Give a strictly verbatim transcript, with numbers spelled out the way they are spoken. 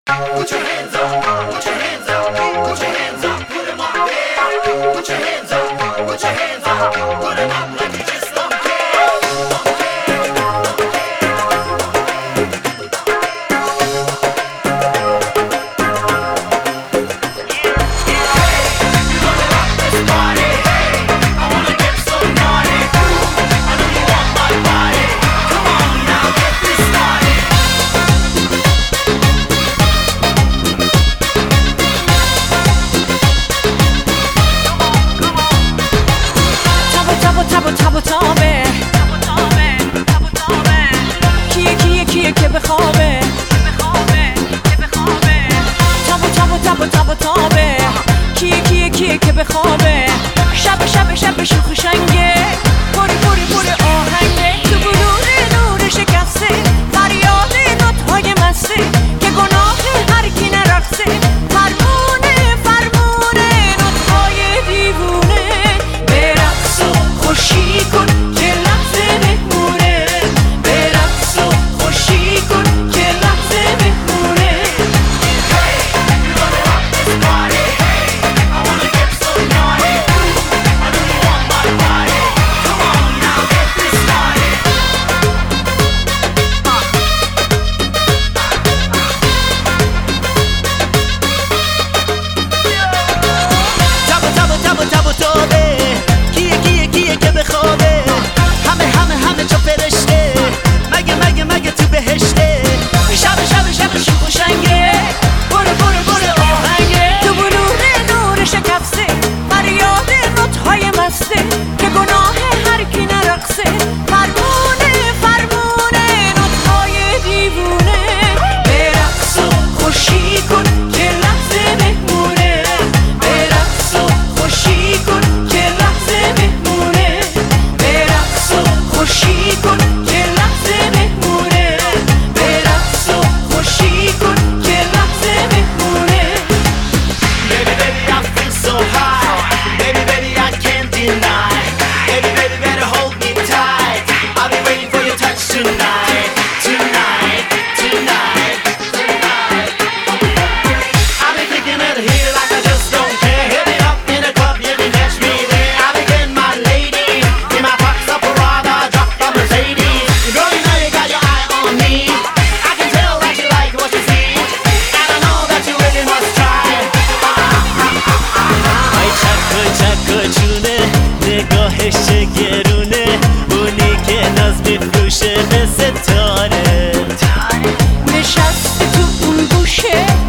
Put your hands up, put your hands up, put your hands up, put them up there. Put your hands up, put your hands up, put them up like you just don't care. Don't care, don't care. Hey, you wanna rock this party? Hey, I wanna get so naughty. I know you want my body. Come on now, get this started. تابو تابو تابه کیه کیه کیه که بخوابه تابو تابو تابو تابو تابه کیه کیه کیه که بخوابه شب شب شب شوخ شنگه پوری پوری پوری آهنگه تو بلور نور شکسته فریاد نوت‌های مسته که گناه هر کی نرقصه فرمونه فرمونه نوت‌های دیوونه برقص و خوشی کن که لحظه بهمونه برقص و خوشی کن که لحظه بهمونه Hey, you wanna rock this party? Hey, I wanna get so naughty. I know you want my body. Come on now, get this started. تابو تابو تابو تابو تابه کیه کیه کیه که بخوابه همه همه همه چو فرشته مگه مگه مگه تو بهشته شب شب شب شوخ و شنگه برو برو برو آهنگه تو بلور نور شکسته فریاد نوت‌های مسته که گناه هر کی نرقصه فرمونه فرمونه نوت‌های دیوونه برقص و خوشی کن که لحظه بهمونه برقص و خوشی کن که لحظه بهمونه برقص و خوشی کن که لحظه بهمونه برقص و خوشی کن که لحظه بهمونه Baby, baby, I feel so high. Baby, baby, I can't deny. Baby, baby, better hold me tight. I'll be waiting for your touch tonight, tonight, tonight, tonight. I'll be kicking it here like I just don't care. Hit me up in the club, you can catch me there. I'll be getting my lady in my Fox Parada, drop the Mercedes. Girl, you know you got your eye on me. I can tell that you like what you see, and I know that you really must try. آی چک و چک و چونه نگاهش چه گرونه اونی که ناز میفروشه به ستاره نشسته تو اون گوشه